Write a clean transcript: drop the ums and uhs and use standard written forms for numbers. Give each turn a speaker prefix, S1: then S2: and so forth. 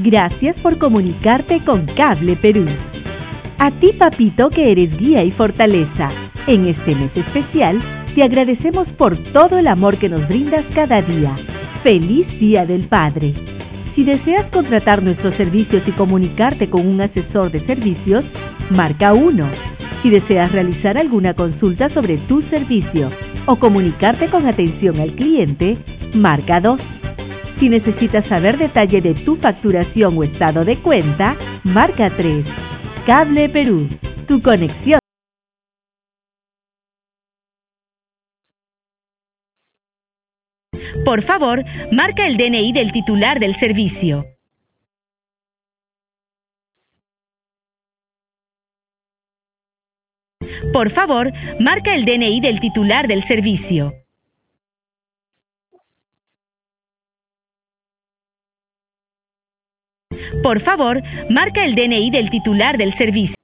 S1: Gracias por comunicarte con Cable Perú. A ti, papito, que eres guía y fortaleza. En este mes especial, te agradecemos por todo el amor que nos brindas cada día. ¡Feliz Día del Padre! Si deseas contratar nuestros servicios y comunicarte con un asesor de servicios, marca 1. Si deseas realizar alguna consulta sobre tu servicio o comunicarte con atención al cliente, marca 2. Si necesitas saber detalle de tu facturación o estado de cuenta, marca 3. Cable Perú, tu conexión. Por favor, marca el DNI del titular del servicio. Por favor, marca el DNI del titular del servicio. Por favor, marca el DNI del titular del servicio.